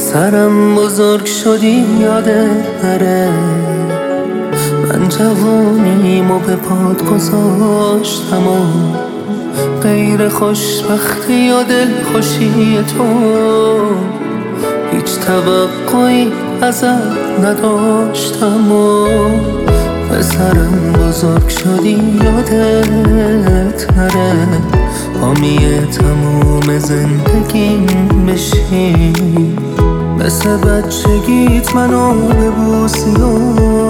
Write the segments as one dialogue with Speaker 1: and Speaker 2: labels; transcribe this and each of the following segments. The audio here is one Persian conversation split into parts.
Speaker 1: پسرم بزرگ شدی یادت نره، من جوانیمو به پات گذاشتم و غیر خوشبختی و دلخوشی تو هیچ توقعی ازت نداشتم و پسرم بزرگ شدی یادت نره، حامی تموم زندگیم بشی، مثل بچگیت منو ببوسی و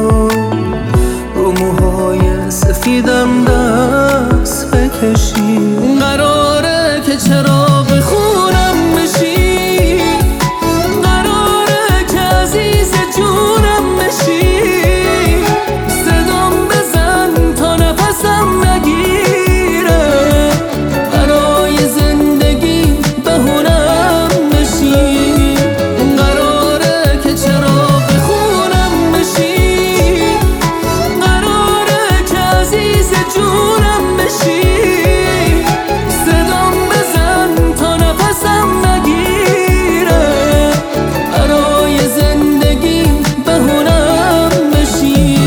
Speaker 1: رو موهای سفیدم دست بکشی. قراره که چراغ خونم بشی، قراره که عزیز جونم بشی، صدام بزن تا نفسم نگیره، برای زندگی بهونم بشی. قراره که چراغ خونم بشی، قراره که عزیز جونم بشی، صدام بزن تا نفسم نگیره، برای زندگی بهونم بشی.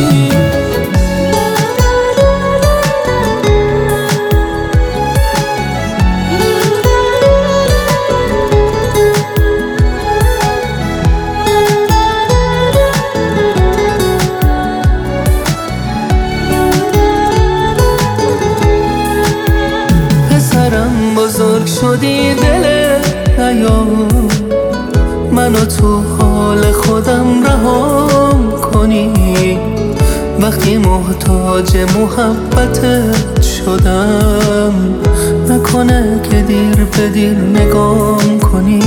Speaker 1: پسرم بزرگ شدی دل نیار، منو تو حال خودم رهام کنی، وقتی محتاج محبتت شدم نکنه که دیر به دیر نگام کنی.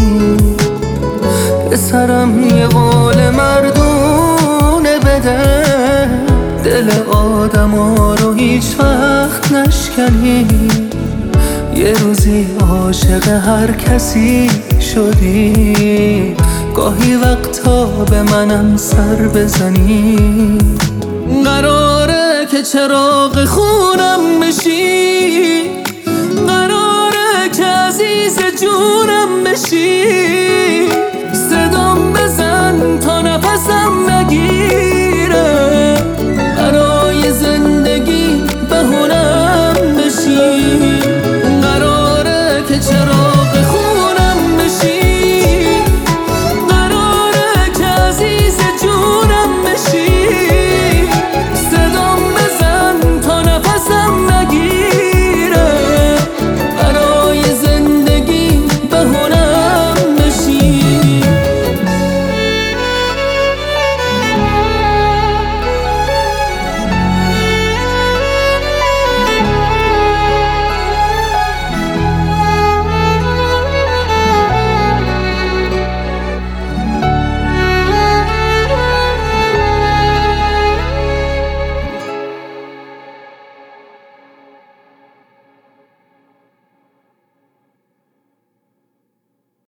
Speaker 1: پسرم یه قول مردونه بده، دل آدما رو هیچ وقت نشکنی، یه روزی عاشق هر کسی شدی، گاهی وقتا به منم سر بزنی. قراره که چراغ خونم بشی، قراره که عزیز جونم بشی،